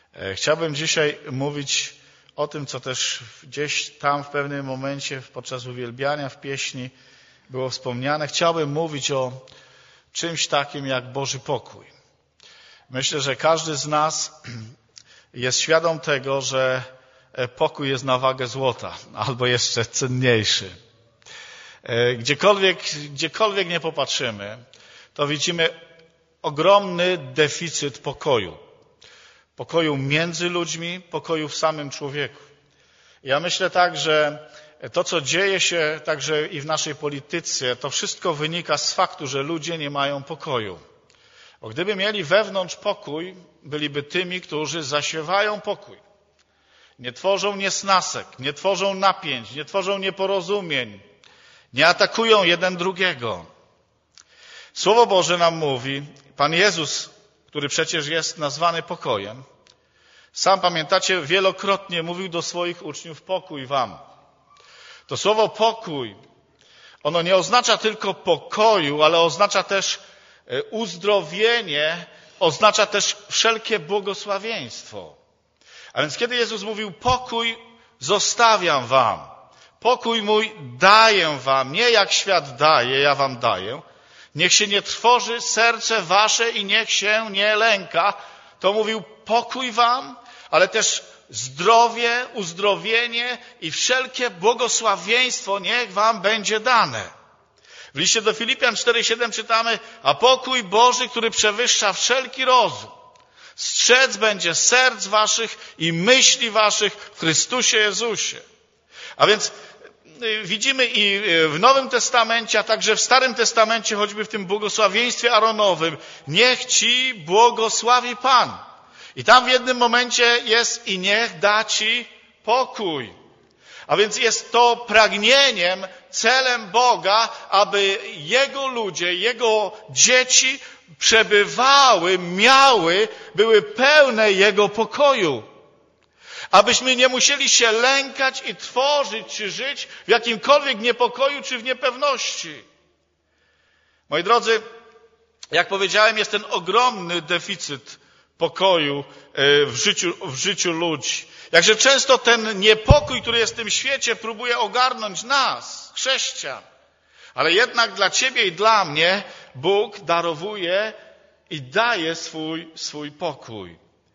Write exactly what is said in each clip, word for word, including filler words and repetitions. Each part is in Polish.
Chciałbym dzisiaj mówić o tym, co też gdzieś tam w pewnym momencie podczas uwielbiania w pieśni było wspomniane. Chciałbym mówić o czymś takim jak Boży pokój. Myślę, że każdy z nas jest świadom tego, że pokój jest na wagę złota, albo jeszcze cenniejszy. Gdziekolwiek, gdziekolwiek nie popatrzymy, to widzimy ogromny deficyt pokoju. Pokoju między ludźmi, pokoju w samym człowieku. Ja myślę tak, że to, co dzieje się także i w naszej polityce, to wszystko wynika z faktu, że ludzie nie mają pokoju. Bo gdyby mieli wewnątrz pokój, byliby tymi, którzy zasiewają pokój. Nie tworzą niesnasek, nie tworzą napięć, nie tworzą nieporozumień, nie atakują jeden drugiego. Słowo Boże nam mówi, Pan Jezus, który przecież jest nazwany pokojem, sam pamiętacie, wielokrotnie mówił do swoich uczniów: pokój wam. To słowo pokój, ono nie oznacza tylko pokoju, ale oznacza też uzdrowienie, oznacza też wszelkie błogosławieństwo. A więc kiedy Jezus mówił: pokój zostawiam wam, pokój mój daję wam, nie jak świat daje, ja wam daję, niech się nie trwoży serce wasze i niech się nie lęka, to mówił pokój wam, ale też zdrowie, uzdrowienie i wszelkie błogosławieństwo niech wam będzie dane. W liście do Filipian cztery siedem czytamy: a pokój Boży, który przewyższa wszelki rozum, strzec będzie serc waszych i myśli waszych w Chrystusie Jezusie. A więc widzimy i w Nowym Testamencie, a także w Starym Testamencie, choćby w tym błogosławieństwie Aaronowym, niech ci błogosławi Pan. I tam w jednym momencie jest: i niech da ci pokój. A więc jest to pragnieniem, celem Boga, aby Jego ludzie, Jego dzieci przebywały, miały, były pełne Jego pokoju. Abyśmy nie musieli się lękać i tworzyć, czy żyć w jakimkolwiek niepokoju, czy w niepewności. Moi drodzy, jak powiedziałem, jest ten ogromny deficyt pokoju w życiu, w życiu ludzi. Jakże często ten niepokój, który jest w tym świecie, próbuje ogarnąć nas, chrześcijan. Ale jednak dla ciebie i dla mnie Bóg darowuje i daje swój, swój pokój.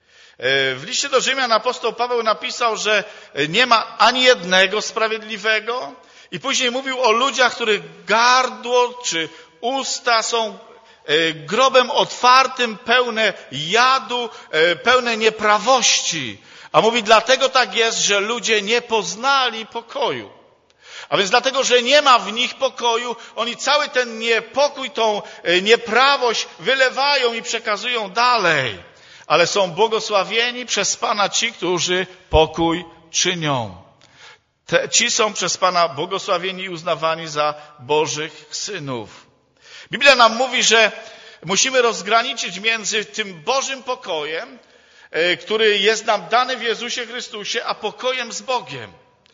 W liście do Rzymian apostoł Paweł napisał, że nie ma ani jednego sprawiedliwego, i później mówił o ludziach, których gardło czy usta są grobem otwartym, pełne jadu, pełne nieprawości. A mówi, dlatego tak jest, że ludzie nie poznali pokoju. A więc dlatego, że nie ma w nich pokoju, oni cały ten niepokój, tą nieprawość wylewają i przekazują dalej. Ale są błogosławieni przez Pana ci, którzy pokój czynią. Te, ci są przez Pana błogosławieni i uznawani za Bożych synów. Biblia nam mówi, że musimy rozgraniczyć między tym Bożym pokojem, który jest nam dany w Jezusie Chrystusie, a pokojem z Bogiem.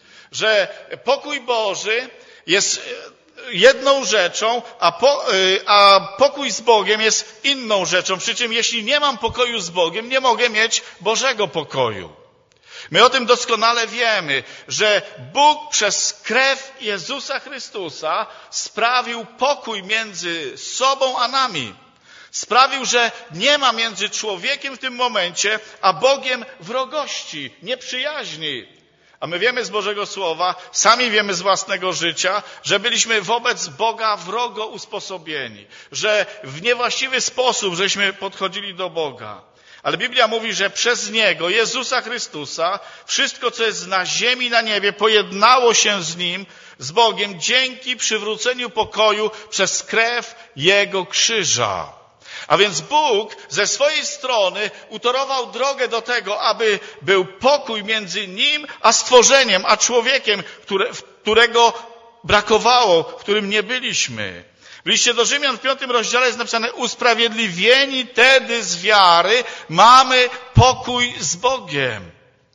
Że pokój Boży jest jedną rzeczą, a, po, a pokój z Bogiem jest inną rzeczą. Przy czym jeśli nie mam pokoju z Bogiem, nie mogę mieć Bożego pokoju. My o tym doskonale wiemy, że Bóg przez krew Jezusa Chrystusa sprawił pokój między sobą a nami. Sprawił, że nie ma między człowiekiem w tym momencie a Bogiem wrogości, nieprzyjaźni. A my wiemy z Bożego Słowa, sami wiemy z własnego życia, że byliśmy wobec Boga wrogo usposobieni, że w niewłaściwy sposób żeśmy podchodzili do Boga. Ale Biblia mówi, że przez Niego, Jezusa Chrystusa, wszystko, co jest na ziemi i na niebie, pojednało się z Nim, z Bogiem, dzięki przywróceniu pokoju przez krew Jego krzyża. A więc Bóg ze swojej strony utorował drogę do tego, aby był pokój między Nim a stworzeniem, a człowiekiem, które, którego brakowało, w którym nie byliśmy. W liście do Rzymian w piątym rozdziale jest napisane: usprawiedliwieni tedy z wiary mamy pokój z Bogiem.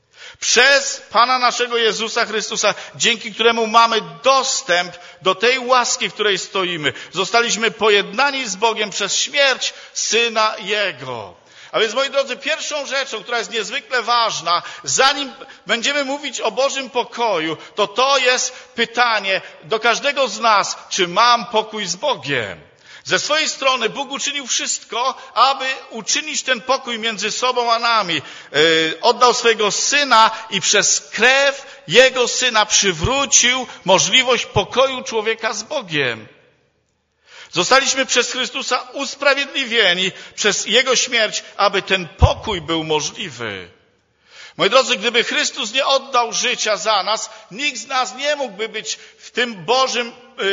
Przez Pana naszego Jezusa Chrystusa, dzięki któremu mamy dostęp do tej łaski, w której stoimy. Zostaliśmy pojednani z Bogiem przez śmierć Syna Jego. A więc, moi drodzy, pierwszą rzeczą, która jest niezwykle ważna, zanim będziemy mówić o Bożym pokoju, to to jest pytanie do każdego z nas, czy mam pokój z Bogiem? Ze swojej strony Bóg uczynił wszystko, aby uczynić ten pokój między sobą a nami. Yy, oddał swojego Syna i przez krew Jego Syna przywrócił możliwość pokoju człowieka z Bogiem. Zostaliśmy przez Chrystusa usprawiedliwieni przez Jego śmierć, aby ten pokój był możliwy. Moi drodzy, gdyby Chrystus nie oddał życia za nas, nikt z nas nie mógłby być w tym Bożym,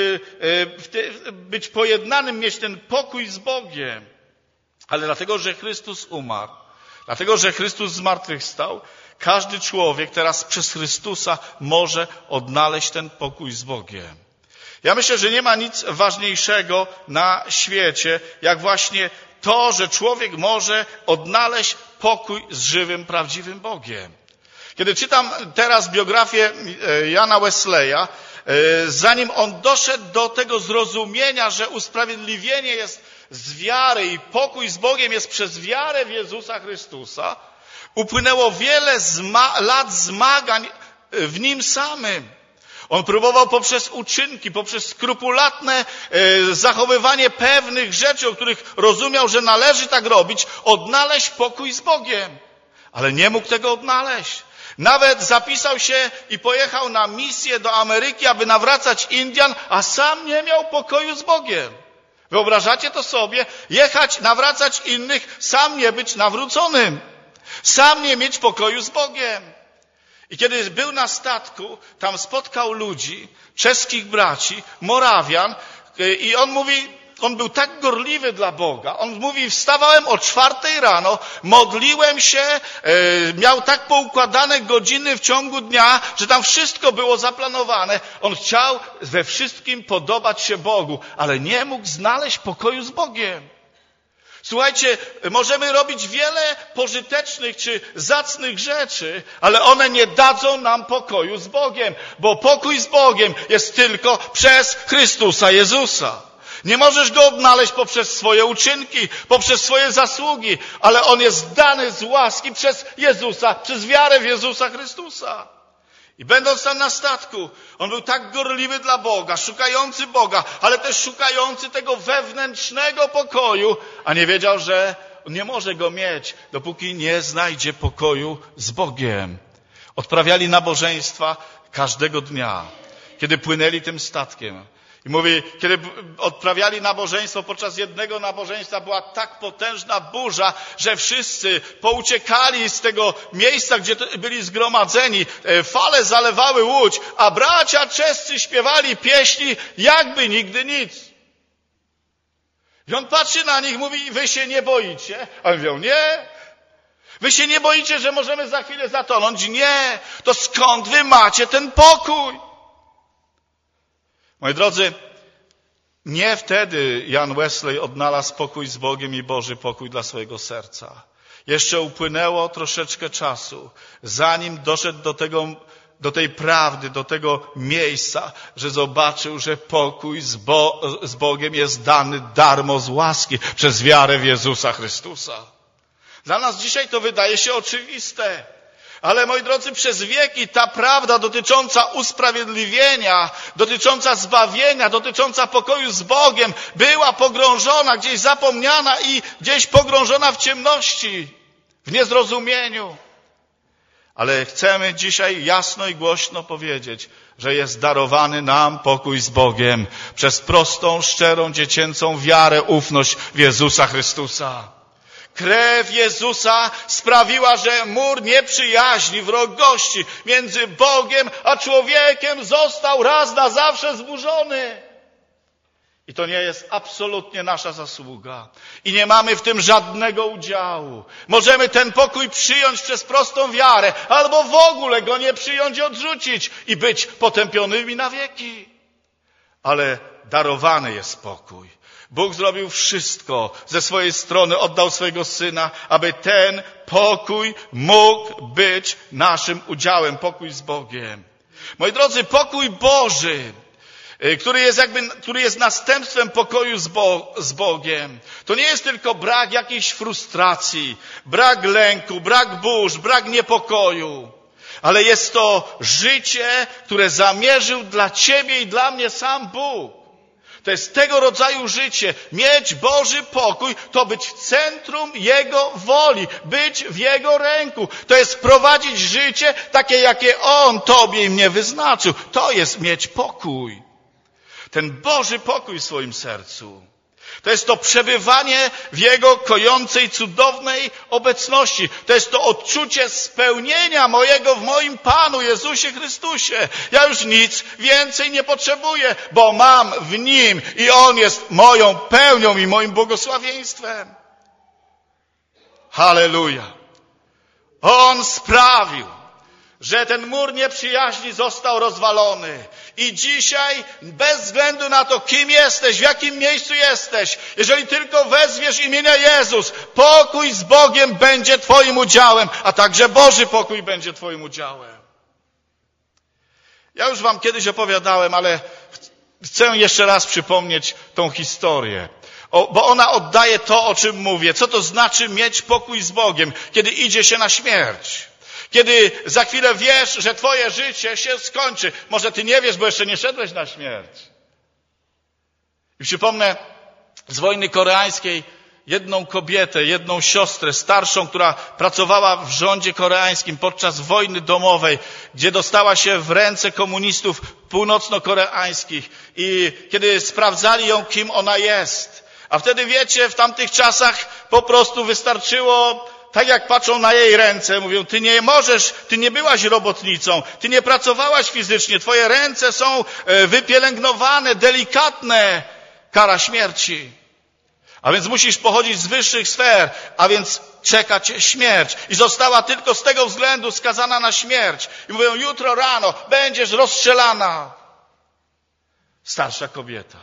w ty, być pojednanym, mieć ten pokój z Bogiem. Ale dlatego, że Chrystus umarł, dlatego, że Chrystus zmartwychwstał, każdy człowiek teraz przez Chrystusa może odnaleźć ten pokój z Bogiem. Ja myślę, że nie ma nic ważniejszego na świecie, jak właśnie to, że człowiek może odnaleźć pokój z żywym, prawdziwym Bogiem. Kiedy czytam teraz biografię Jana Wesleya, zanim on doszedł do tego zrozumienia, że usprawiedliwienie jest z wiary i pokój z Bogiem jest przez wiarę w Jezusa Chrystusa, upłynęło wiele zma- lat zmagań w nim samym. On próbował poprzez uczynki, poprzez skrupulatne e, zachowywanie pewnych rzeczy, o których rozumiał, że należy tak robić, odnaleźć pokój z Bogiem. Ale nie mógł tego odnaleźć. Nawet zapisał się i pojechał na misję do Ameryki, aby nawracać Indian, a sam nie miał pokoju z Bogiem. Wyobrażacie to sobie? Jechać, nawracać innych, sam nie być nawróconym. Sam nie mieć pokoju z Bogiem. I kiedy był na statku, tam spotkał ludzi, czeskich braci, Morawian, i on mówi, on był tak gorliwy dla Boga. On mówi, wstawałem o czwartej rano, modliłem się, miał tak poukładane godziny w ciągu dnia, że tam wszystko było zaplanowane. On chciał we wszystkim podobać się Bogu, ale nie mógł znaleźć pokoju z Bogiem. Słuchajcie, możemy robić wiele pożytecznych czy zacnych rzeczy, ale one nie dadzą nam pokoju z Bogiem, bo pokój z Bogiem jest tylko przez Chrystusa Jezusa. Nie możesz go odnaleźć poprzez swoje uczynki, poprzez swoje zasługi, ale on jest dany z łaski przez Jezusa, przez wiarę w Jezusa Chrystusa. I będąc tam na statku, on był tak gorliwy dla Boga, szukający Boga, ale też szukający tego wewnętrznego pokoju, a nie wiedział, że nie może go mieć, dopóki nie znajdzie pokoju z Bogiem. Odprawiali nabożeństwa każdego dnia, kiedy płynęli tym statkiem. I mówi, kiedy odprawiali nabożeństwo, podczas jednego nabożeństwa była tak potężna burza, że wszyscy pouciekali z tego miejsca, gdzie byli zgromadzeni. Fale zalewały łódź, a bracia czescy śpiewali pieśni jakby nigdy nic. I on patrzy na nich, mówi, wy się nie boicie? A oni mówią, nie. Wy się nie boicie, że możemy za chwilę zatonąć? Nie. To skąd wy macie ten pokój? Moi drodzy, nie wtedy Jan Wesley odnalazł pokój z Bogiem i Boży pokój dla swojego serca. Jeszcze upłynęło troszeczkę czasu, zanim doszedł do tego, do tej prawdy, do tego miejsca, że zobaczył, że pokój z, Bo, z Bogiem jest dany darmo z łaski przez wiarę w Jezusa Chrystusa. Dla nas dzisiaj to wydaje się oczywiste. Ale moi drodzy, przez wieki ta prawda dotycząca usprawiedliwienia, dotycząca zbawienia, dotycząca pokoju z Bogiem była pogrążona, gdzieś zapomniana i gdzieś pogrążona w ciemności, w niezrozumieniu. Ale chcemy dzisiaj jasno i głośno powiedzieć, że jest darowany nam pokój z Bogiem przez prostą, szczerą, dziecięcą wiarę, ufność w Jezusa Chrystusa. Krew Jezusa sprawiła, że mur nieprzyjaźni, wrogości między Bogiem a człowiekiem został raz na zawsze zburzony. I to nie jest absolutnie nasza zasługa. I nie mamy w tym żadnego udziału. Możemy ten pokój przyjąć przez prostą wiarę, albo w ogóle go nie przyjąć i odrzucić i być potępionymi na wieki. Ale darowany jest pokój. Bóg zrobił wszystko ze swojej strony, oddał swojego Syna, aby ten pokój mógł być naszym udziałem, pokój z Bogiem. Moi drodzy, pokój Boży który jest jakby, który jest następstwem pokoju z, Bo, z Bogiem. To nie jest tylko brak jakiejś frustracji, brak lęku, brak burz, brak niepokoju, ale jest to życie, które zamierzył dla ciebie i dla mnie sam Bóg. To jest tego rodzaju życie. Mieć Boży pokój, to być w centrum Jego woli, być w Jego ręku. To jest prowadzić życie takie, jakie On tobie i mnie wyznaczył. To jest mieć pokój. Ten Boży pokój w swoim sercu. To jest to przebywanie w Jego kojącej, cudownej obecności. To jest to odczucie spełnienia mojego w moim Panu Jezusie Chrystusie. Ja już nic więcej nie potrzebuję, bo mam w Nim i On jest moją pełnią i moim błogosławieństwem. Halleluja. On sprawił, że ten mur nieprzyjaźni został rozwalony. I dzisiaj, bez względu na to, kim jesteś, w jakim miejscu jesteś, jeżeli tylko wezwiesz imienia Jezus, pokój z Bogiem będzie twoim udziałem, a także Boży pokój będzie twoim udziałem. Ja już wam kiedyś opowiadałem, ale chcę jeszcze raz przypomnieć tą historię. O, bo ona oddaje to, o czym mówię. Co to znaczy mieć pokój z Bogiem, kiedy idzie się na śmierć? Kiedy za chwilę wiesz, że twoje życie się skończy. Może ty nie wiesz, bo jeszcze nie szedłeś na śmierć. I przypomnę z wojny koreańskiej jedną kobietę, jedną siostrę starszą, która pracowała w rządzie koreańskim podczas wojny domowej, gdzie dostała się w ręce komunistów północno-koreańskich. I kiedy sprawdzali ją, kim ona jest. A wtedy wiecie, w tamtych czasach po prostu wystarczyło, tak jak patrzą na jej ręce, mówią, ty nie możesz, ty nie byłaś robotnicą, ty nie pracowałaś fizycznie, twoje ręce są wypielęgnowane, delikatne, kara śmierci. A więc musisz pochodzić z wyższych sfer, a więc czeka cię śmierć. I została tylko z tego względu skazana na śmierć. I mówią, jutro rano będziesz rozstrzelana. Starsza kobieta.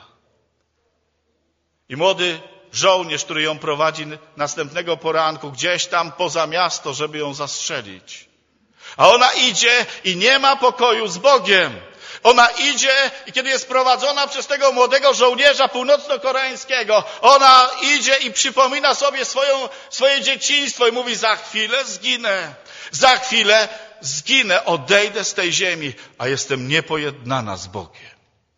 I młody żołnierz, który ją prowadzi następnego poranku gdzieś tam poza miasto, żeby ją zastrzelić. A ona idzie i nie ma pokoju z Bogiem. Ona idzie i kiedy jest prowadzona przez tego młodego żołnierza północno-koreańskiego, ona idzie i przypomina sobie swoją, swoje dzieciństwo i mówi, za chwilę zginę. Za chwilę zginę, odejdę z tej ziemi, a jestem niepojednana z Bogiem.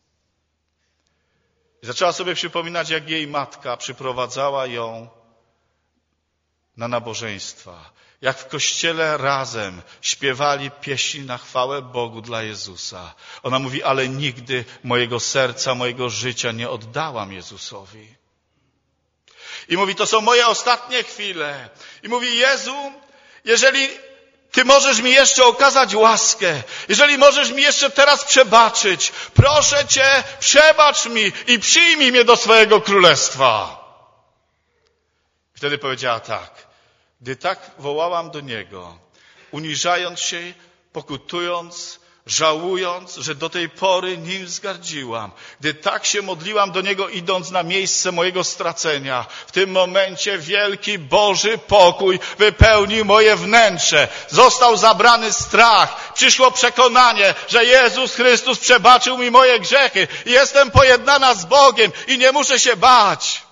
I zaczęła sobie przypominać, jak jej matka przyprowadzała ją na nabożeństwa. Jak w kościele razem śpiewali pieśni na chwałę Bogu dla Jezusa. Ona mówi, ale nigdy mojego serca, mojego życia nie oddałam Jezusowi. I mówi, to są moje ostatnie chwile. I mówi, Jezu, jeżeli Ty możesz mi jeszcze okazać łaskę, jeżeli możesz mi jeszcze teraz przebaczyć, proszę Cię, przebacz mi i przyjmij mnie do swojego królestwa. Wtedy powiedziała tak, gdy tak wołałam do Niego, uniżając się, pokutując, żałując, że do tej pory nim wzgardziłam, gdy tak się modliłam do Niego, idąc na miejsce mojego stracenia, w tym momencie wielki Boży pokój wypełnił moje wnętrze. Został zabrany strach. Przyszło przekonanie, że Jezus Chrystus przebaczył mi moje grzechy. Jestem pojednana z Bogiem i nie muszę się bać.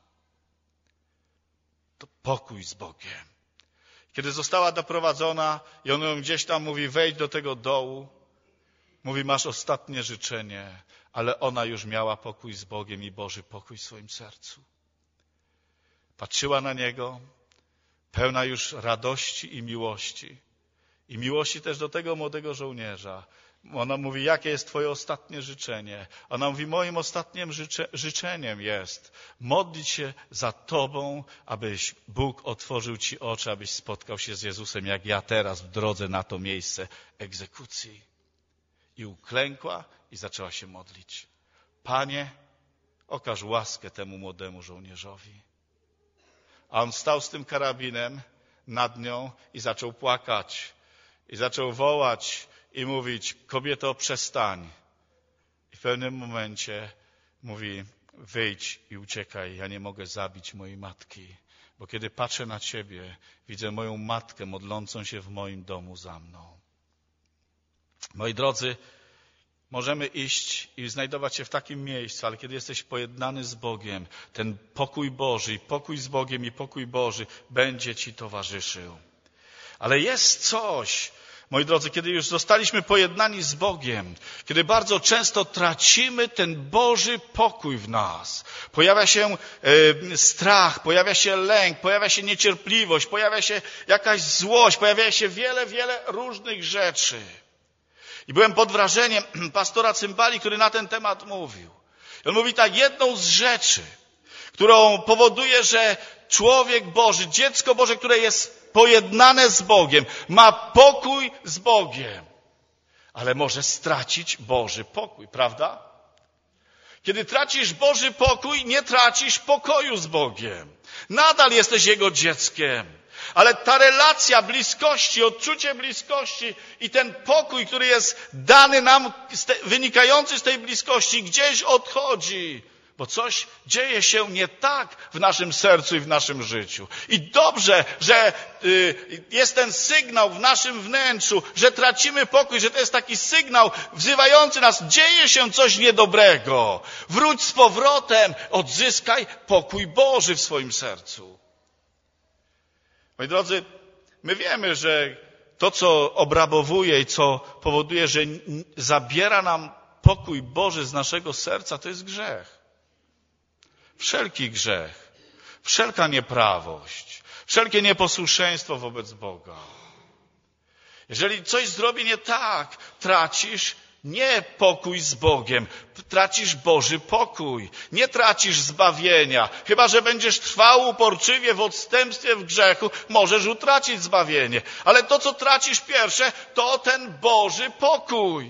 To pokój z Bogiem. Kiedy została doprowadzona i on ją gdzieś tam mówi, wejdź do tego dołu, mówi, masz ostatnie życzenie, ale ona już miała pokój z Bogiem i Boży pokój w swoim sercu. Patrzyła na Niego, pełna już radości i miłości. I miłości też do tego młodego żołnierza. Ona mówi, jakie jest twoje ostatnie życzenie? Ona mówi, moim ostatnim życze, życzeniem jest modlić się za tobą, abyś Bóg otworzył ci oczy, abyś spotkał się z Jezusem, jak ja teraz w drodze na to miejsce egzekucji. I uklękła i zaczęła się modlić. Panie, okaż łaskę temu młodemu żołnierzowi. A on stał z tym karabinem nad nią i zaczął płakać. I zaczął wołać i mówić, kobieto, przestań. I w pewnym momencie mówi, wyjdź i uciekaj, ja nie mogę zabić mojej matki. Bo kiedy patrzę na Ciebie, widzę moją matkę modlącą się w moim domu za mną. Moi drodzy, Możemy iść i znajdować się w takim miejscu, ale kiedy jesteś pojednany z Bogiem, ten pokój Boży, i pokój z Bogiem i pokój Boży będzie ci towarzyszył. Ale jest coś, moi drodzy, kiedy już zostaliśmy pojednani z Bogiem, kiedy bardzo często tracimy ten Boży pokój w nas. Pojawia się e, strach, pojawia się lęk, pojawia się niecierpliwość, pojawia się jakaś złość, pojawia się wiele, wiele różnych rzeczy. I byłem pod wrażeniem pastora Cymbali, który na ten temat mówił. I on mówi tak, jedną z rzeczy, którą powoduje, że człowiek Boży, dziecko Boże, które jest pojednane z Bogiem, ma pokój z Bogiem, ale może stracić Boży pokój, prawda? Kiedy tracisz Boży pokój, nie tracisz pokoju z Bogiem. Nadal jesteś Jego dzieckiem. Ale ta relacja bliskości, odczucie bliskości i ten pokój, który jest dany nam, wynikający z tej bliskości, gdzieś odchodzi. Bo coś dzieje się nie tak w naszym sercu i w naszym życiu. I dobrze, że jest ten sygnał w naszym wnętrzu, że tracimy pokój, że to jest taki sygnał wzywający nas, dzieje się coś niedobrego. Wróć z powrotem, odzyskaj pokój Boży w swoim sercu. Moi drodzy, my wiemy, że to, co obrabowuje i co powoduje, że zabiera nam pokój Boży z naszego serca, to jest grzech. Wszelki grzech, wszelka nieprawość, wszelkie nieposłuszeństwo wobec Boga. Jeżeli coś zrobi nie tak, tracisz nie pokój z Bogiem, tracisz Boży pokój, nie tracisz zbawienia. Chyba że będziesz trwał uporczywie w odstępstwie w grzechu, możesz utracić zbawienie. Ale to, co tracisz pierwsze, to ten Boży pokój.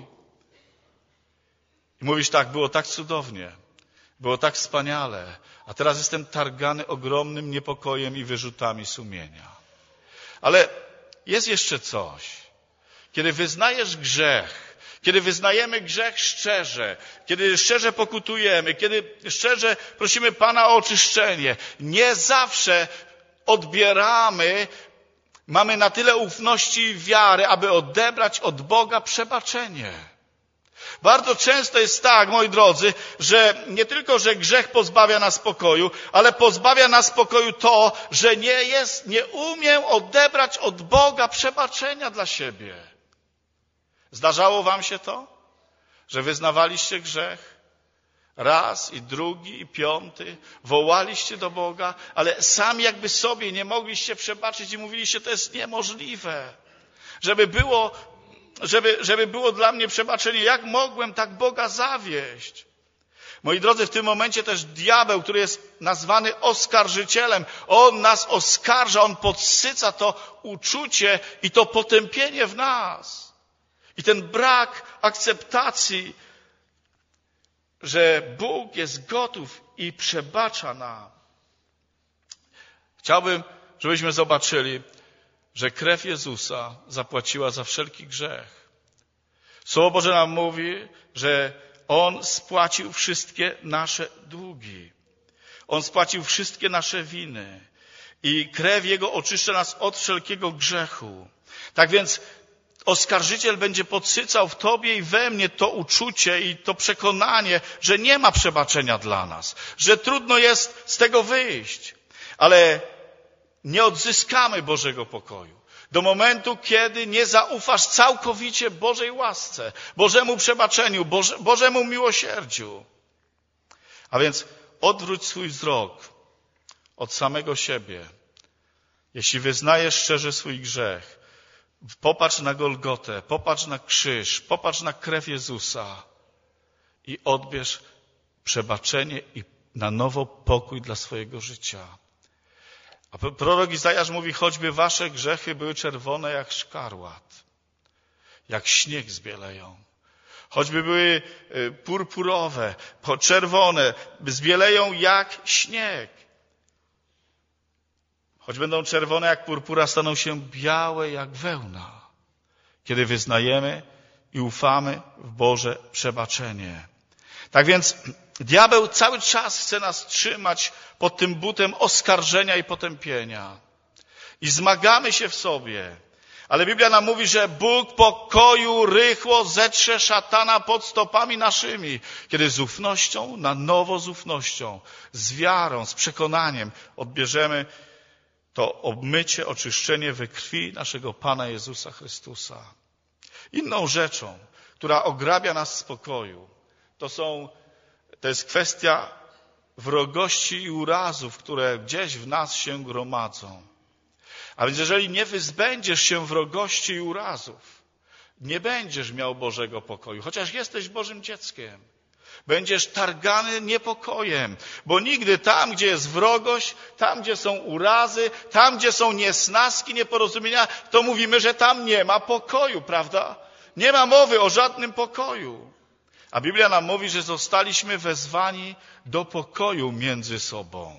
I mówisz tak, było tak cudownie, było tak wspaniale, a teraz jestem targany ogromnym niepokojem i wyrzutami sumienia. Ale jest jeszcze coś. Kiedy wyznajesz grzech, kiedy wyznajemy grzech szczerze, kiedy szczerze pokutujemy, kiedy szczerze prosimy Pana o oczyszczenie, nie zawsze odbieramy, mamy na tyle ufności i wiary, aby odebrać od Boga przebaczenie. Bardzo często jest tak, moi drodzy, że nie tylko, że grzech pozbawia nas spokoju, ale pozbawia nas spokoju to, że nie jest, nie umiem odebrać od Boga przebaczenia dla siebie. Zdarzało wam się to, że wyznawaliście grzech raz i drugi i piąty, wołaliście do Boga, ale sami jakby sobie nie mogliście przebaczyć i mówiliście, to jest niemożliwe, żeby było, żeby, żeby było dla mnie przebaczenie. Jak mogłem tak Boga zawieść? Moi drodzy, w tym momencie też diabeł, który jest nazwany oskarżycielem, on nas oskarża, on podsyca to uczucie i to potępienie w nas. I ten brak akceptacji, że Bóg jest gotów i przebacza nam. Chciałbym, żebyśmy zobaczyli, że krew Jezusa zapłaciła za wszelki grzech. Słowo Boże nam mówi, że On spłacił wszystkie nasze długi. On spłacił wszystkie nasze winy. I krew Jego oczyszcza nas od wszelkiego grzechu. Tak więc oskarżyciel będzie podsycał w tobie i we mnie to uczucie i to przekonanie, że nie ma przebaczenia dla nas, że trudno jest z tego wyjść, ale nie odzyskamy Bożego pokoju. Do momentu, kiedy nie zaufasz całkowicie Bożej łasce, Bożemu przebaczeniu, Boże, Bożemu miłosierdziu. A więc odwróć swój wzrok od samego siebie. Jeśli wyznajesz szczerze swój grzech, popatrz na Golgotę, popatrz na krzyż, popatrz na krew Jezusa i odbierz przebaczenie i na nowo pokój dla swojego życia. A prorok Izajasz mówi, choćby wasze grzechy były czerwone jak szkarłat, jak śnieg zbieleją. Choćby były purpurowe, czerwone, zbieleją jak śnieg. Choć będą czerwone jak purpura, staną się białe jak wełna, kiedy wyznajemy i ufamy w Boże przebaczenie. Tak więc diabeł cały czas chce nas trzymać pod tym butem oskarżenia i potępienia. I zmagamy się w sobie, Ale Biblia nam mówi, że Bóg pokoju rychło zetrze szatana pod stopami naszymi, kiedy z ufnością, na nowo z ufnością, z wiarą, z przekonaniem odbierzemy to obmycie, oczyszczenie we krwi naszego Pana Jezusa Chrystusa. Inną rzeczą, która ograbia nas z pokoju, to są, to jest kwestia wrogości i urazów, które gdzieś w nas się gromadzą. A więc jeżeli nie wyzbędziesz się wrogości i urazów, nie będziesz miał Bożego pokoju, chociaż jesteś Bożym dzieckiem. Będziesz targany niepokojem, bo nigdy tam, gdzie jest wrogość, tam, gdzie są urazy, tam, gdzie są niesnaski, nieporozumienia, to mówimy, że tam nie ma pokoju, prawda? Nie ma mowy o żadnym pokoju. A Biblia nam mówi, że zostaliśmy wezwani do pokoju między sobą.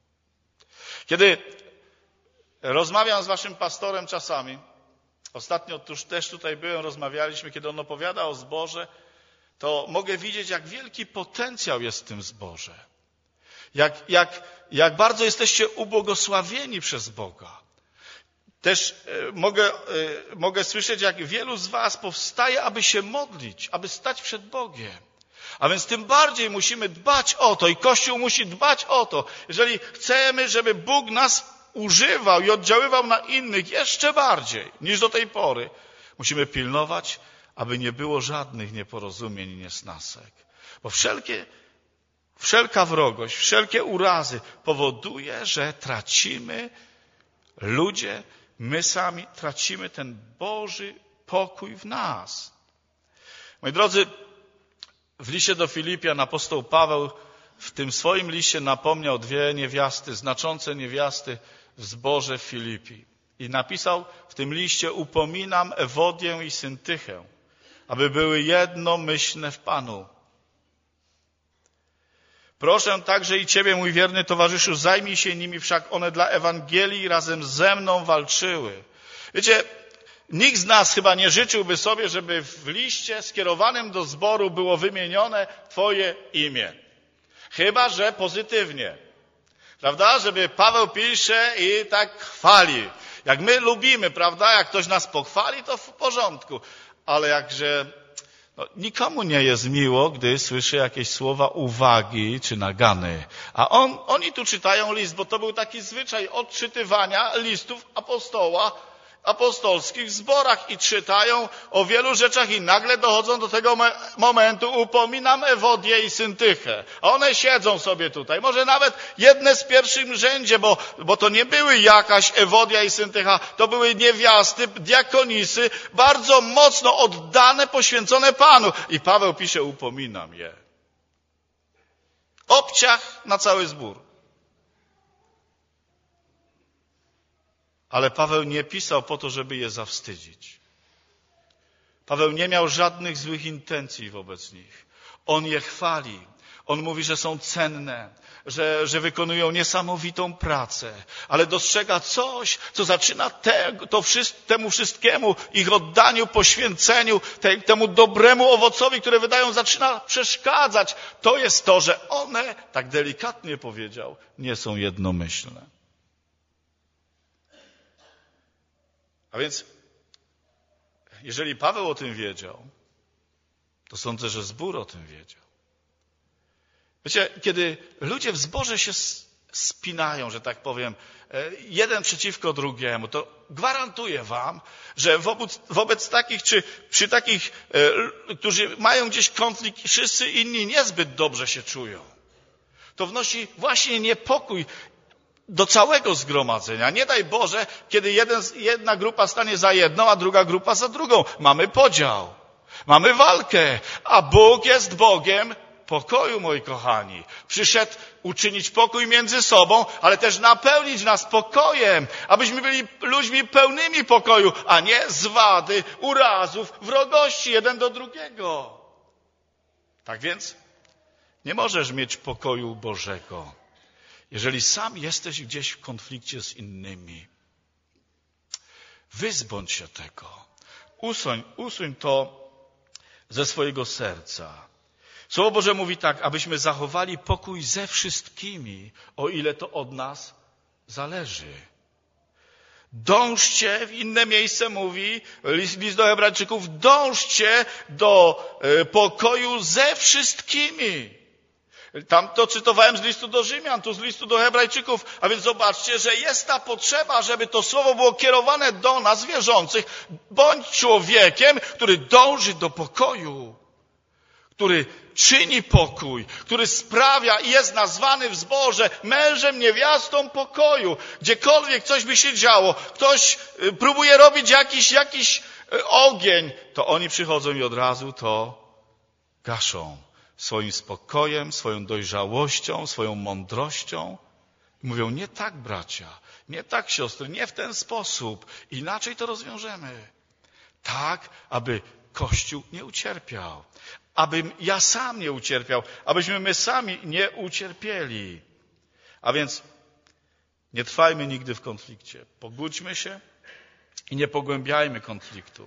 Kiedy rozmawiam z waszym pastorem czasami, ostatnio tuż też tutaj byłem, rozmawialiśmy, kiedy on opowiada o zborze, to mogę widzieć, jak wielki potencjał jest w tym zborze. Jak, jak, jak bardzo jesteście ubłogosławieni przez Boga. Też e, mogę, e, mogę słyszeć, jak wielu z was powstaje, aby się modlić, aby stać przed Bogiem. A więc tym bardziej musimy dbać o to i Kościół musi dbać o to. Jeżeli chcemy, żeby Bóg nas używał i oddziaływał na innych jeszcze bardziej niż do tej pory, musimy pilnować, aby nie było żadnych nieporozumień i niesnasek. Bo wszelkie, wszelka wrogość, wszelkie urazy powoduje, że tracimy, ludzie, my sami tracimy ten Boży pokój w nas. Moi drodzy, w liście do Filipian apostoł Paweł w tym swoim liście napomniał dwie niewiasty, znaczące niewiasty w zborze w Filipi. I napisał w tym liście: upominam Ewodię i Syntychę, aby były jednomyślne w Panu. Proszę także i Ciebie, mój wierny towarzyszu, zajmij się nimi, wszak one dla Ewangelii razem ze mną walczyły. Wiecie, nikt z nas chyba nie życzyłby sobie, żeby w liście skierowanym do zboru było wymienione Twoje imię. Chyba że pozytywnie. Prawda? Żeby Paweł pisze i tak chwali. Jak my lubimy, prawda? Jak ktoś nas pochwali, to w porządku. Ale jakże no, nikomu nie jest miło, gdy słyszy jakieś słowa uwagi czy nagany. A on, oni tu czytają list, bo to był taki zwyczaj odczytywania listów apostoła, apostolskich w zborach i czytają o wielu rzeczach i nagle dochodzą do tego momentu: upominam Ewodię i Syntychę. A one siedzą sobie tutaj, może nawet jedne z pierwszym rzędzie, bo, bo to nie były jakaś Ewodia i Syntycha, to były niewiasty, diakonisy, bardzo mocno oddane, poświęcone Panu. I Paweł pisze: upominam je. Obciach na cały zbór. Ale Paweł nie pisał po to, żeby je zawstydzić. Paweł nie miał żadnych złych intencji wobec nich. On je chwali. On mówi, że są cenne, że, że wykonują niesamowitą pracę, ale dostrzega coś, co zaczyna te, to temu wszystkiemu, ich oddaniu, poświęceniu, te, temu dobremu owocowi, które wydają, zaczyna przeszkadzać. To jest to, że one, tak delikatnie powiedział, nie są jednomyślne. A więc, jeżeli Paweł o tym wiedział, to sądzę, że zbór o tym wiedział. Wiecie, kiedy ludzie w zborze się spinają, że tak powiem, jeden przeciwko drugiemu, to gwarantuję wam, że wobec, wobec takich, czy przy takich, którzy mają gdzieś konflikt, wszyscy inni niezbyt dobrze się czują. To wnosi właśnie niepokój do całego zgromadzenia. Nie daj Boże, kiedy jeden, jedna grupa stanie za jedną, a druga grupa za drugą. Mamy podział. Mamy walkę. A Bóg jest Bogiem pokoju, moi kochani. Przyszedł uczynić pokój między sobą, ale też napełnić nas pokojem, abyśmy byli ludźmi pełnymi pokoju, a nie zwady, urazów, wrogości jeden do drugiego. Tak więc nie możesz mieć pokoju Bożego, jeżeli sam jesteś gdzieś w konflikcie z innymi. Wyzbądź się tego. Usuń, usuń to ze swojego serca. Słowo Boże mówi tak: abyśmy zachowali pokój ze wszystkimi, o ile to od nas zależy. Dążcie, w inne miejsce mówi, list, list do Hebrajczyków, dążcie do e, pokoju ze wszystkimi. Tam to cytowałem z listu do Rzymian, tu z listu do Hebrajczyków, a więc zobaczcie, że jest ta potrzeba, żeby to słowo było kierowane do nas wierzących. Bądź człowiekiem, który dąży do pokoju, który czyni pokój, który sprawia i jest nazwany w zborze mężem, niewiastą pokoju. Gdziekolwiek coś by się działo, ktoś próbuje robić jakiś, jakiś ogień, to oni przychodzą i od razu to gaszą. Swoim spokojem, swoją dojrzałością, swoją mądrością. I mówią, nie tak bracia, nie tak siostry, nie w ten sposób. Inaczej to rozwiążemy. Tak, aby Kościół nie ucierpiał. Abym ja sam nie ucierpiał. Abyśmy my sami nie ucierpieli. A więc nie trwajmy nigdy w konflikcie. Pogódźmy się i nie pogłębiajmy konfliktu.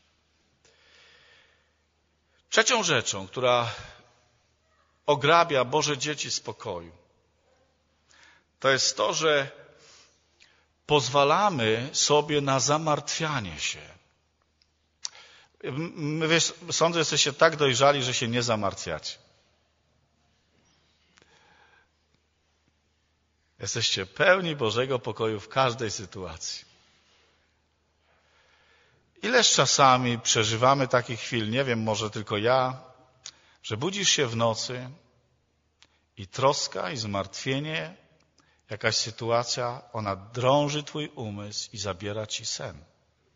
Trzecią rzeczą, która ograbia Boże dzieci spokoju, to jest to, że pozwalamy sobie na zamartwianie się. My, wiesz, sądzę, że jesteście tak dojrzali, że się nie zamartwiacie. Jesteście pełni Bożego pokoju w każdej sytuacji. Ileż czasami przeżywamy takich chwil, nie wiem, może tylko ja, że budzisz się w nocy i troska i zmartwienie, jakaś sytuacja, ona drąży twój umysł i zabiera ci sen.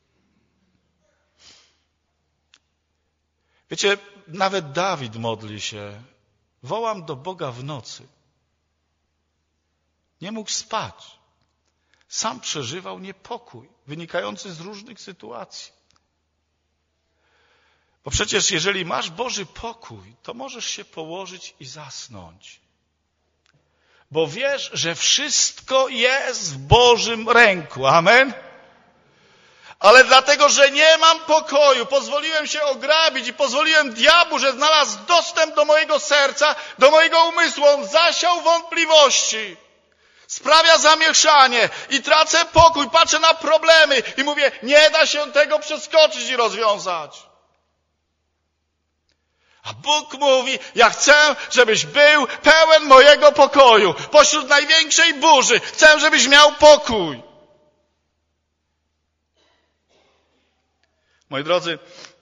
Wiecie, nawet Dawid modli się, wołam do Boga w nocy. Nie mógł spać. Sam przeżywał niepokój wynikający z różnych sytuacji. Bo przecież jeżeli masz Boży pokój, to możesz się położyć i zasnąć. Bo wiesz, że wszystko jest w Bożym ręku. Amen? Ale dlatego, że nie mam pokoju, pozwoliłem się ograbić i pozwoliłem diabłu, że znalazł dostęp do mojego serca, do mojego umysłu. On zasiał wątpliwości. Sprawia zamieszanie i tracę pokój, patrzę na problemy i mówię, nie da się tego przeskoczyć i rozwiązać. A Bóg mówi, ja chcę, żebyś był pełen mojego pokoju. Pośród największej burzy chcę, żebyś miał pokój. Moi drodzy,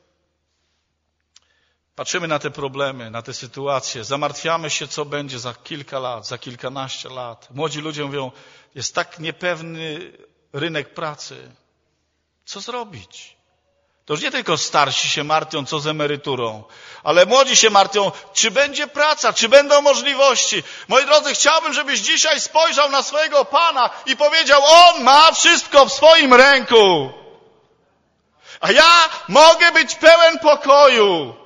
patrzymy na te problemy, na te sytuacje, zamartwiamy się, co będzie za kilka lat, za kilkanaście lat. Młodzi ludzie mówią, jest tak niepewny rynek pracy. Co zrobić? To już nie tylko starsi się martwią, co z emeryturą, ale młodzi się martwią, czy będzie praca, czy będą możliwości. Moi drodzy, chciałbym, żebyś dzisiaj spojrzał na swojego Pana i powiedział, On ma wszystko w swoim ręku. A ja mogę być pełen pokoju,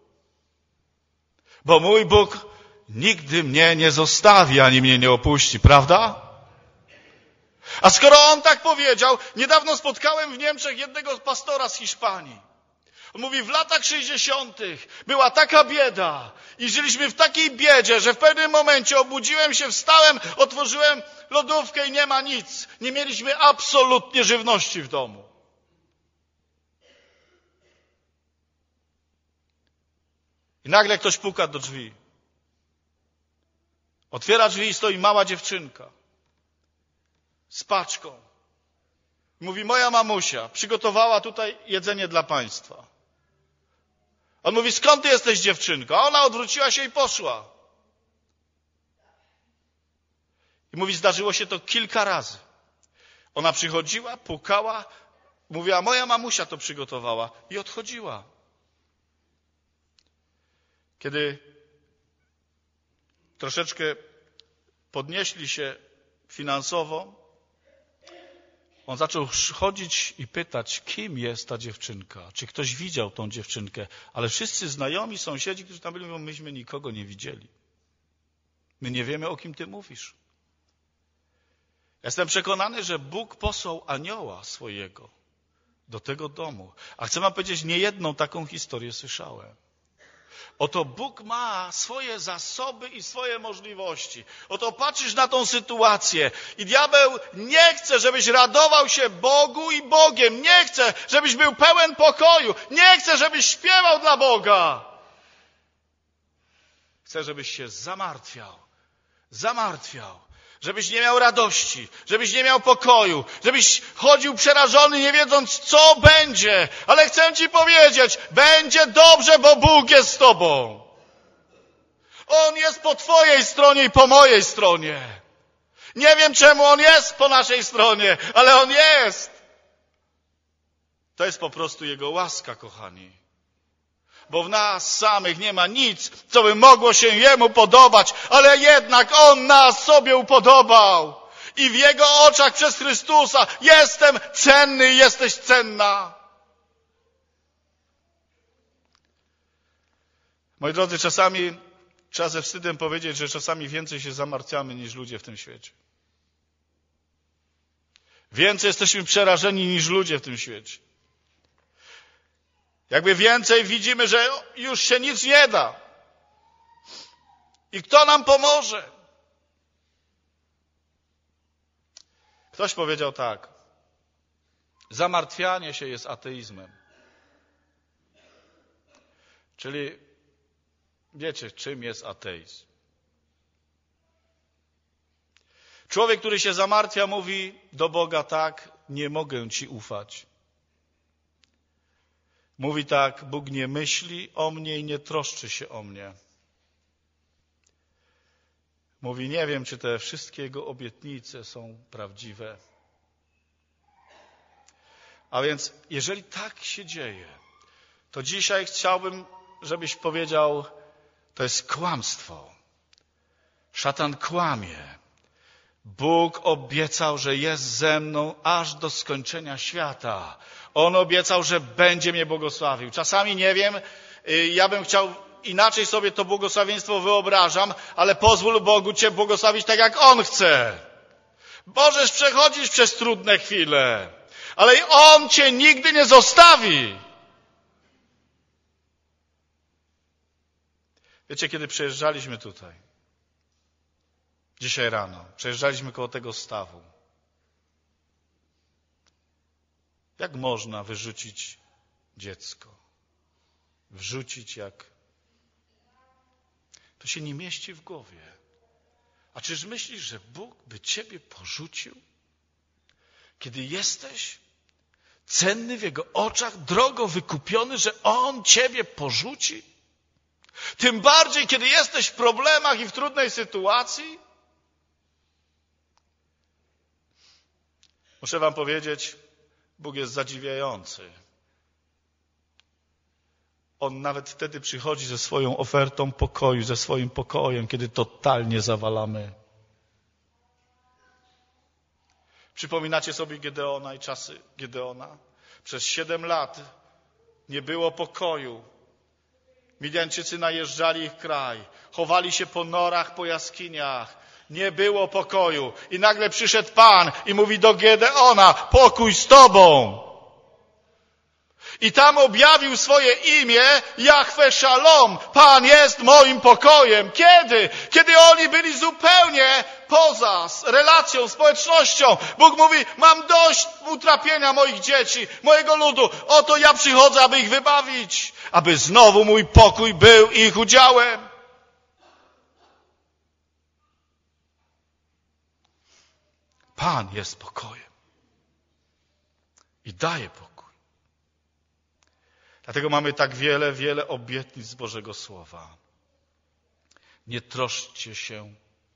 bo mój Bóg nigdy mnie nie zostawi, ani mnie nie opuści, prawda? A skoro On tak powiedział, niedawno spotkałem w Niemczech jednego pastora z Hiszpanii. On mówi, w latach sześćdziesiątych była taka bieda i żyliśmy w takiej biedzie, że w pewnym momencie obudziłem się, wstałem, otworzyłem lodówkę i nie ma nic. Nie mieliśmy absolutnie żywności w domu. I nagle ktoś puka do drzwi. Otwiera drzwi i stoi mała dziewczynka z paczką. Mówi, moja mamusia przygotowała tutaj jedzenie dla państwa. On mówi, skąd ty jesteś, dziewczynko? A ona odwróciła się i poszła. I mówi, zdarzyło się to kilka razy. Ona przychodziła, pukała, mówiła, moja mamusia to przygotowała i odchodziła. Kiedy troszeczkę podnieśli się finansowo, on zaczął chodzić i pytać, kim jest ta dziewczynka, czy ktoś widział tą dziewczynkę, ale wszyscy znajomi, sąsiedzi, którzy tam byli, mówią, myśmy nikogo nie widzieli. My nie wiemy, o kim ty mówisz. Jestem przekonany, że Bóg posłał anioła swojego do tego domu. A chcę wam powiedzieć, niejedną taką historię słyszałem. Oto Bóg ma swoje zasoby i swoje możliwości. Oto patrzysz na tą sytuację i diabeł nie chce, żebyś radował się Bogu i Bogiem. Nie chce, żebyś był pełen pokoju. Nie chce, żebyś śpiewał dla Boga. Chce, żebyś się zamartwiał. Zamartwiał. Żebyś nie miał radości, żebyś nie miał pokoju, żebyś chodził przerażony, nie wiedząc, co będzie. Ale chcę ci powiedzieć, będzie dobrze, bo Bóg jest z tobą. On jest po twojej stronie i po mojej stronie. Nie wiem, czemu On jest po naszej stronie, ale On jest. To jest po prostu Jego łaska, kochani. Bo w nas samych nie ma nic, co by mogło się Jemu podobać, ale jednak On nas sobie upodobał. I w Jego oczach przez Chrystusa jestem cenny i jesteś cenna. Moi drodzy, czasami trzeba ze wstydem powiedzieć, że czasami więcej się zamartwiamy niż ludzie w tym świecie. Więcej jesteśmy przerażeni niż ludzie w tym świecie. Jakby więcej widzimy, że już się nic nie da. I kto nam pomoże? Ktoś powiedział tak. Zamartwianie się jest ateizmem. Czyli wiecie, czym jest ateizm? Człowiek, który się zamartwia, mówi do Boga tak, nie mogę Ci ufać. Mówi tak, Bóg nie myśli o mnie i nie troszczy się o mnie. Mówi, nie wiem, czy te wszystkie Jego obietnice są prawdziwe. A więc, jeżeli tak się dzieje, to dzisiaj chciałbym, żebyś powiedział, to jest kłamstwo. Szatan kłamie. Bóg obiecał, że jest ze mną aż do skończenia świata. On obiecał, że będzie mnie błogosławił. Czasami nie wiem, ja bym chciał inaczej sobie to błogosławieństwo wyobrażam, ale pozwól Bogu Cię błogosławić tak, jak On chce. Możesz przechodzić przez trudne chwile, ale On Cię nigdy nie zostawi. Wiecie, kiedy przejeżdżaliśmy tutaj, dzisiaj rano, przejeżdżaliśmy koło tego stawu. Jak można wyrzucić dziecko? Wrzucić jak... To się nie mieści w głowie. A czyż myślisz, że Bóg by ciebie porzucił? Kiedy jesteś cenny w Jego oczach, drogo wykupiony, że On ciebie porzuci? Tym bardziej, kiedy jesteś w problemach i w trudnej sytuacji? Muszę wam powiedzieć, Bóg jest zadziwiający. On nawet wtedy przychodzi ze swoją ofertą pokoju, ze swoim pokojem, kiedy totalnie zawalamy. Przypominacie sobie Gedeona i czasy Gedeona? Przez siedem lat nie było pokoju. Midianczycy najeżdżali ich kraj, chowali się po norach, po jaskiniach. Nie było pokoju. I nagle przyszedł Pan i mówi do Gedeona, pokój z Tobą. I tam objawił swoje imię, Jahwe Shalom. Pan jest moim pokojem. Kiedy? Kiedy oni byli zupełnie poza relacją, społecznością. Bóg mówi, mam dość utrapienia moich dzieci, mojego ludu. Oto ja przychodzę, aby ich wybawić. Aby znowu mój pokój był ich udziałem. Pan jest pokojem. I daje pokój. Dlatego mamy tak wiele, wiele obietnic z Bożego Słowa. Nie troszczcie się.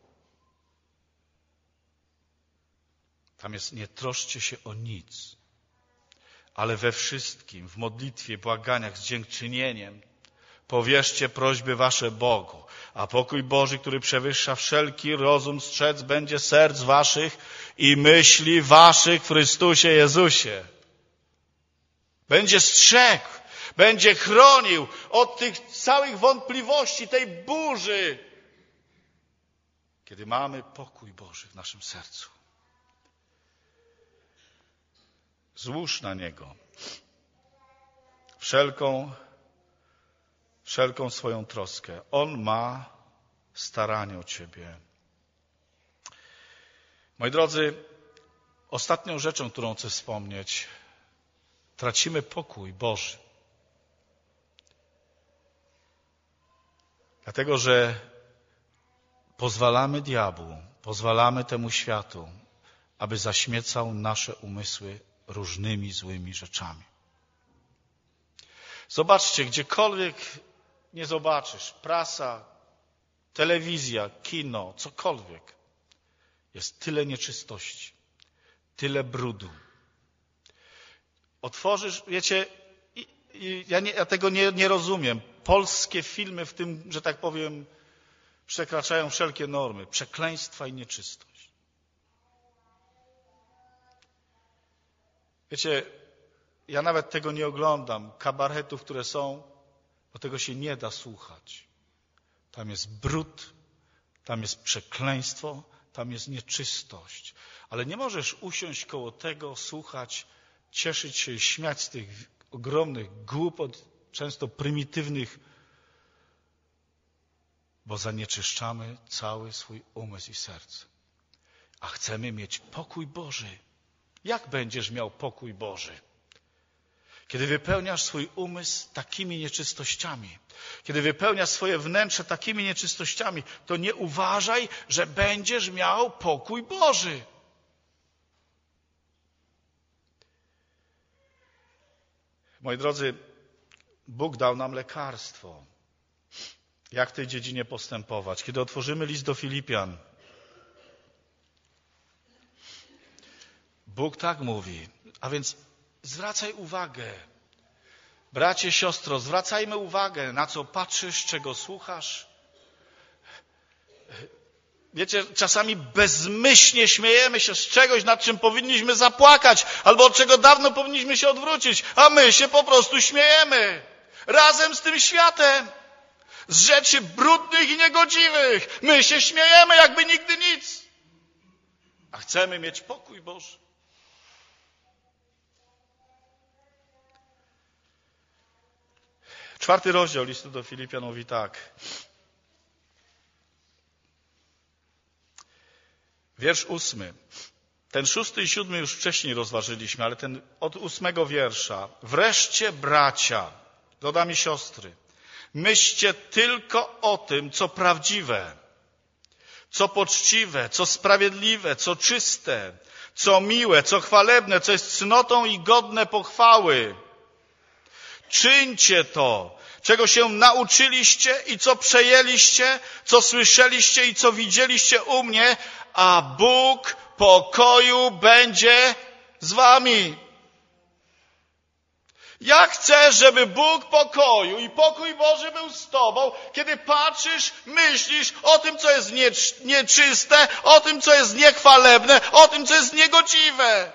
Tam jest, nie troszczcie się o nic, ale we wszystkim, w modlitwie, błaganiach, z dziękczynieniem, powierzcie prośby wasze Bogu, a pokój Boży, który przewyższa wszelki rozum, strzec będzie serc waszych i myśli waszych w Chrystusie Jezusie. Będzie strzegł, będzie chronił od tych całych wątpliwości, tej burzy, kiedy mamy pokój Boży w naszym sercu. Złóż na Niego wszelką wszelką swoją troskę. On ma staranie o ciebie. Moi drodzy, ostatnią rzeczą, którą chcę wspomnieć, tracimy pokój Boży. Dlatego, że pozwalamy diabłu, pozwalamy temu światu, aby zaśmiecał nasze umysły różnymi złymi rzeczami. Zobaczcie, gdziekolwiek nie zobaczysz, prasa, telewizja, kino, cokolwiek, jest tyle nieczystości, tyle brudu. Otworzysz, wiecie, i, i ja, nie, ja tego nie, nie rozumiem. Polskie filmy w tym, że tak powiem, przekraczają wszelkie normy. Przekleństwa i nieczystość. Wiecie, ja nawet tego nie oglądam. Kabaretów, które są, bo tego się nie da słuchać. Tam jest brud, tam jest przekleństwo, tam jest nieczystość. Ale nie możesz usiąść koło tego, słuchać, cieszyć się i śmiać z tych ogromnych głupot, często prymitywnych, bo zanieczyszczamy cały swój umysł i serce. A chcemy mieć pokój Boży. Jak będziesz miał pokój Boży? Kiedy wypełniasz swój umysł takimi nieczystościami, kiedy wypełniasz swoje wnętrze takimi nieczystościami, to nie uważaj, że będziesz miał pokój Boży. Moi drodzy, Bóg dał nam lekarstwo. Jak w tej dziedzinie postępować? Kiedy otworzymy list do Filipian, Bóg tak mówi, a więc zwracaj uwagę. Bracie, siostro, zwracajmy uwagę, na co patrzysz, czego słuchasz. Wiecie, czasami bezmyślnie śmiejemy się z czegoś, nad czym powinniśmy zapłakać, albo od czego dawno powinniśmy się odwrócić, a my się po prostu śmiejemy. Razem z tym światem. Z rzeczy brudnych i niegodziwych. My się śmiejemy, jakby nigdy nic. A chcemy mieć pokój Boży. Czwarty rozdział listu do Filipian mówi tak. Wiersz ósmy. Ten szósty i siódmy już wcześniej rozważyliśmy, ale ten od ósmego wiersza. Wreszcie, bracia, dodam i siostry, myślcie tylko o tym, co prawdziwe, co poczciwe, co sprawiedliwe, co czyste, co miłe, co chwalebne, co jest cnotą i godne pochwały. Czyńcie to, czego się nauczyliście i co przejęliście, co słyszeliście i co widzieliście u mnie, a Bóg pokoju będzie z wami. Ja chcę, żeby Bóg pokoju i pokój Boży był z tobą, kiedy patrzysz, myślisz o tym, co jest nieczyste, o tym, co jest niechwalebne, o tym, co jest niegodziwe.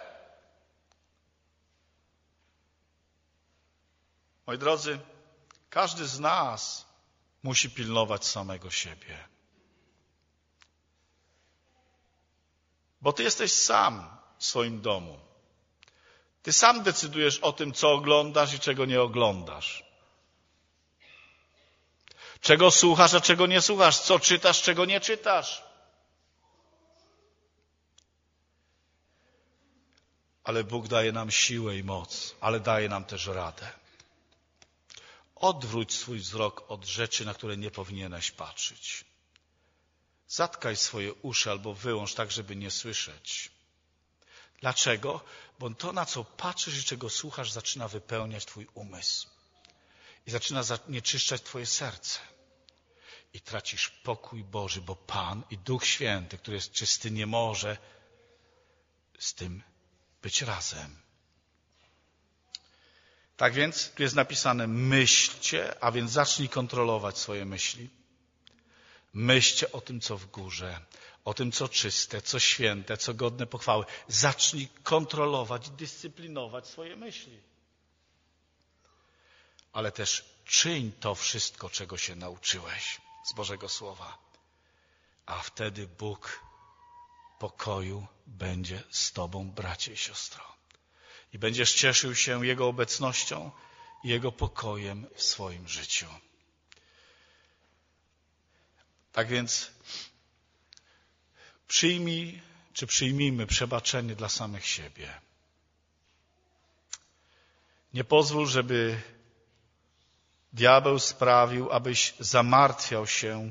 Moi drodzy, każdy z nas musi pilnować samego siebie. Bo ty jesteś sam w swoim domu. Ty sam decydujesz o tym, co oglądasz i czego nie oglądasz. Czego słuchasz, a czego nie słuchasz. Co czytasz, czego nie czytasz. Ale Bóg daje nam siłę i moc, ale daje nam też radę. Odwróć swój wzrok od rzeczy, na które nie powinieneś patrzeć. Zatkaj swoje uszy albo wyłącz tak, żeby nie słyszeć. Dlaczego? Bo to, na co patrzysz i czego słuchasz, zaczyna wypełniać twój umysł. I zaczyna zanieczyszczać twoje serce. I tracisz pokój Boży, bo Pan i Duch Święty, który jest czysty, nie może z tym być razem. Tak więc, tu jest napisane myślcie, a więc zacznij kontrolować swoje myśli. Myślcie o tym, co w górze, o tym, co czyste, co święte, co godne pochwały. Zacznij kontrolować, dyscyplinować swoje myśli. Ale też czyń to wszystko, czego się nauczyłeś z Bożego Słowa. A wtedy Bóg pokoju będzie z tobą, bracie i siostro. I będziesz cieszył się Jego obecnością i Jego pokojem w swoim życiu. Tak więc przyjmij, czy przyjmijmy przebaczenie dla samych siebie. Nie pozwól, żeby diabeł sprawił, abyś zamartwiał się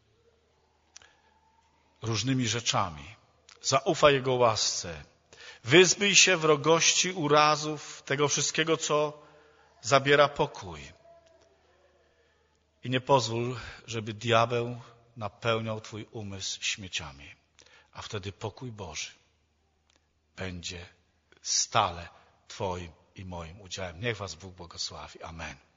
różnymi rzeczami. Zaufaj Jego łasce. Wyzbyj się wrogości, urazów, tego wszystkiego, co zabiera pokój. I nie pozwól, żeby diabeł napełniał twój umysł śmieciami. A wtedy pokój Boży będzie stale twoim i moim udziałem. Niech was Bóg błogosławi. Amen.